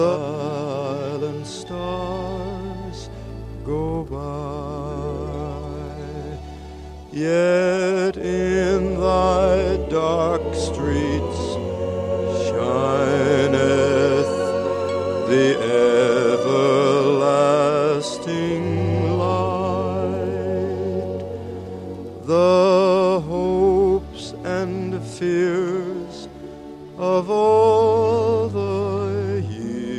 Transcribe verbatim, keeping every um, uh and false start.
silent stars go by, yet in thy dark streets shineth the everlasting light. The hopes and fears of all